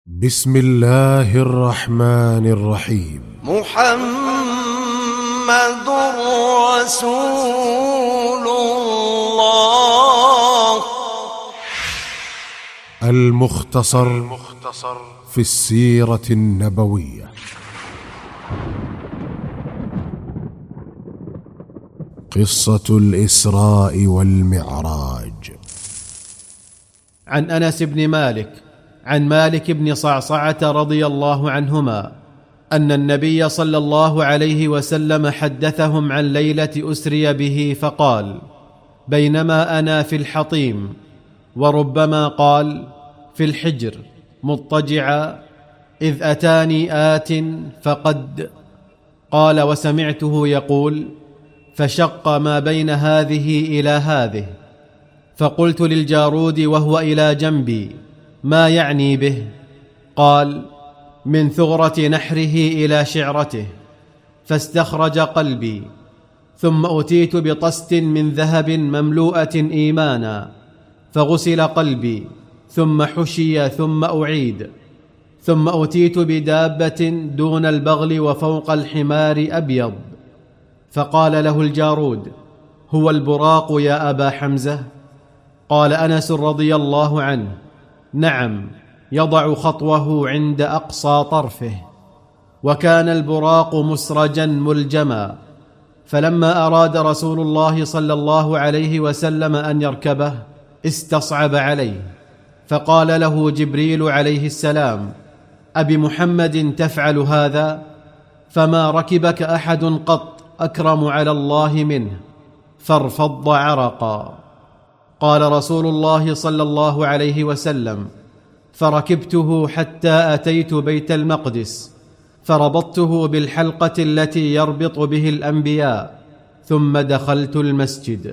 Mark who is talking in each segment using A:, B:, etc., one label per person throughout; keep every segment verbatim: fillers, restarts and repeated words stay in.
A: بسم الله الرحمن الرحيم.
B: محمد رسول الله.
A: المختصر في السيرة النبوية. قصة الإسراء والمعراج.
C: عن أنس بن مالك عن مالك بن صعصعة رضي الله عنهما أن النبي صلى الله عليه وسلم حدثهم عن ليلة أسري به فقال: بينما أنا في الحطيم، وربما قال في الحجر مضطجعا، إذ أتاني آت فقد قال، وسمعته يقول: فشق ما بين هذه إلى هذه. فقلت للجارود وهو إلى جنبي: ما يعني به؟ قال: من ثغرة نحره إلى شعرته. فاستخرج قلبي، ثم أتيت بطست من ذهب مملوءة إيمانا، فغسل قلبي، ثم حشي، ثم أعيد. ثم أتيت بدابة دون البغل وفوق الحمار أبيض، فقال له الجارود: هو البراق يا أبا حمزة؟ قال أنس رضي الله عنه: نعم، يضع خطوه عند أقصى طرفه. وكان البراق مسرجا ملجما، فلما أراد رسول الله صلى الله عليه وسلم أن يركبه استصعب عليه، فقال له جبريل عليه السلام: أبمحمد تفعل هذا؟ فما ركبك أحد قط أكرم على الله منه. فارفض عرقا. قال رسول الله صلى الله عليه وسلم: فركبته حتى أتيت بيت المقدس، فربطته بالحلقة التي يربط به الأنبياء، ثم دخلت المسجد.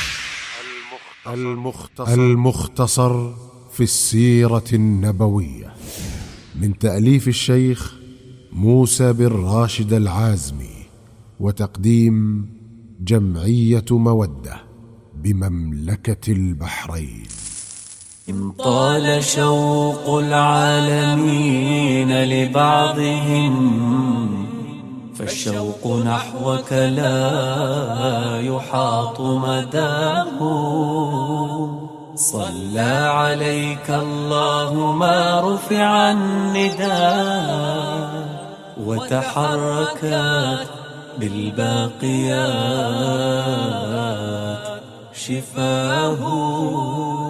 A: المختصر, المختصر في السيرة النبوية، من تأليف الشيخ موسى بن راشد العازمي، وتقديم جمعية مودة بمملكة البحرين.
D: إن طال شوق العالمين لبعضهم، فالشوق نحوك لا يحاط مداه. صلى عليك الله ما رفع النداء، وتحركت بالباقيات شفاه.